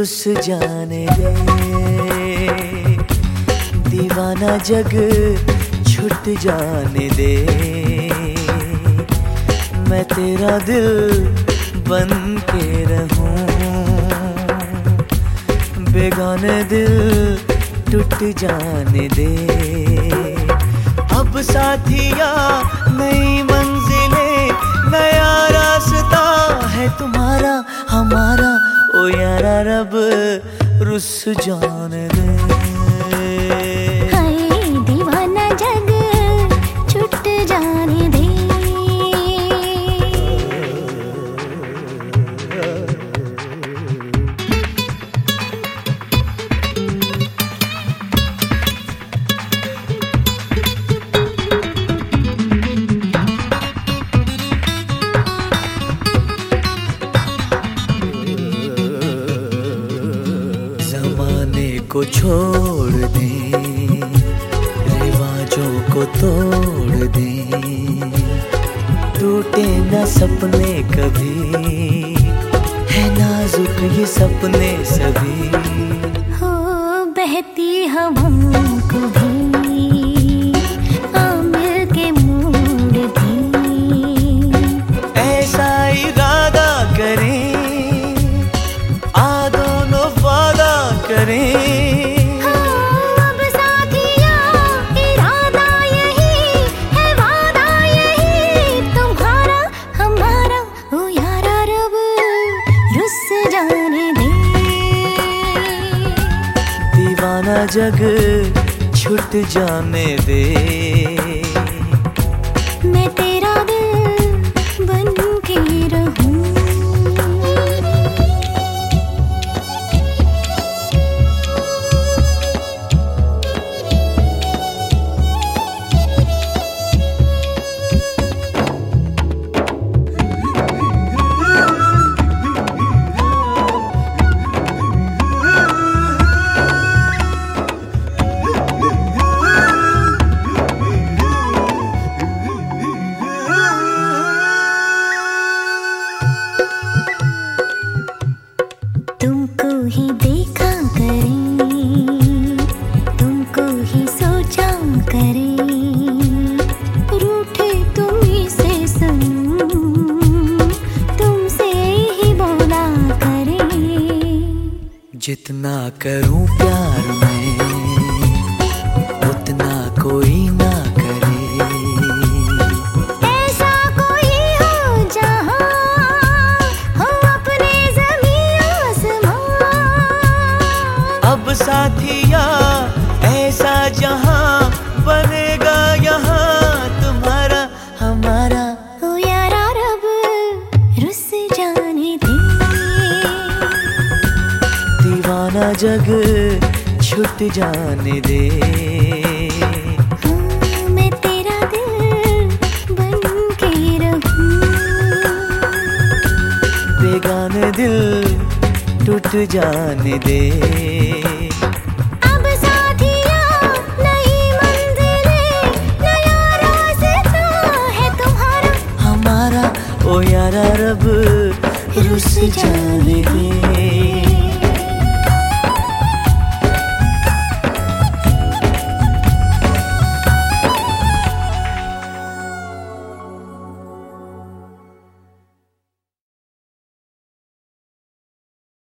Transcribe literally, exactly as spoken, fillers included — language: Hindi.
रुस जाने दे, दीवाना जग छूट जाने दे। मैं तेरा दिल बन के रहूं, बेगाने दिल टूट जाने दे। अब साथिया नई मंजिलें, नया रास्ता है तुम्हारा हमारा। ओ यारा रब रुस जाने दे। हाय दीवाना जग छूट जाने दे। को छोड़ दे, रिवाजों को तोड़ दे, टूटे न सपने कभी, है नाजुक ये सपने सभी। हो बहती हवाओं को भी आ मिल के मोड़ दी। ऐसा इरादा करें, आ दोनों वादा करें। दीवाना जग छूट जाने दे। मैं तेरा दिल बन के रहूं। तुमको ही देखा करें, तुमको ही सोचा करें, रूठे तुम्हीं से सुनूं, तुमसे ही बोला करें। जितना करूं प्यार में उतना कोई ना करे। ऐसा कोई हो जहां हो अपने ज़मीं आसमां। अब साथिया ऐसा जहां बनेगा यहाँ तुम्हारा हमारा। ओ यारा रब रुस जाने दे। दीवाना जग छूट जाने दे। हाँ, मैं तेरा दिल बन के रहूं। बेगाने दिल टूट जाने दे।